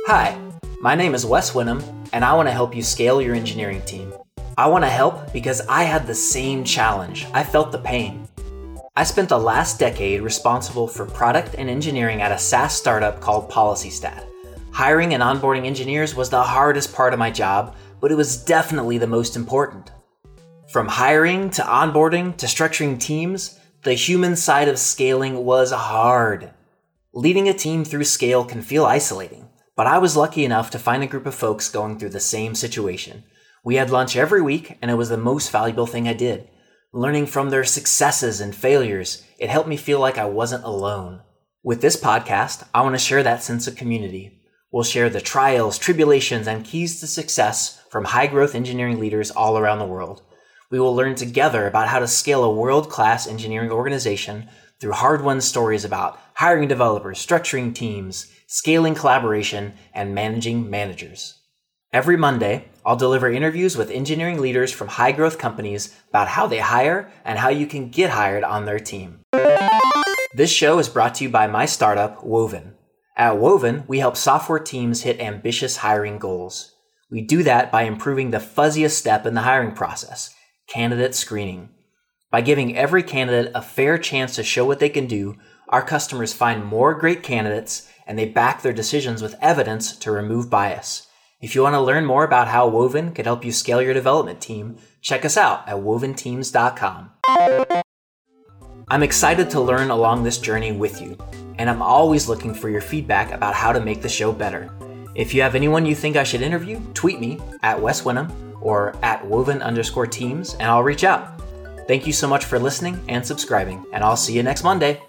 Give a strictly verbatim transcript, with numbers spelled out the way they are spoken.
Hi, my name is Wes Winham, and I want to help you scale your engineering team. I want to help because I had the same challenge. I felt the pain. I spent the last decade responsible for product and engineering at a SaaS startup called PolicyStat. Hiring and onboarding engineers was the hardest part of my job, but it was definitely the most important. From hiring to onboarding to structuring teams, the human side of scaling was hard. Leading a team through scale can feel isolating, but I was lucky enough to find a group of folks going through the same situation. We had lunch every week, and it was the most valuable thing I did. Learning from their successes and failures, it helped me feel like I wasn't alone. With this podcast, I want to share that sense of community. We'll share the trials, tribulations, and keys to success from high-growth engineering leaders all around the world. We will learn together about how to scale a world-class engineering organization through hard-won stories about hiring developers, structuring teams, scaling collaboration, and managing managers. Every Monday, I'll deliver interviews with engineering leaders from high-growth companies about how they hire and how you can get hired on their team. This show is brought to you by my startup, Woven. At Woven, we help software teams hit ambitious hiring goals. We do that by improving the fuzziest step in the hiring process, candidate screening. By giving every candidate a fair chance to show what they can do, our customers find more great candidates and they back their decisions with evidence to remove bias. If you want to learn more about how Woven can help you scale your development team, check us out at woven teams dot com. I'm excited to learn along this journey with you, and I'm always looking for your feedback about how to make the show better. If you have anyone you think I should interview, tweet me at Wes Winham or at woven underscore teams, and I'll reach out. Thank you so much for listening and subscribing, and I'll see you next Monday.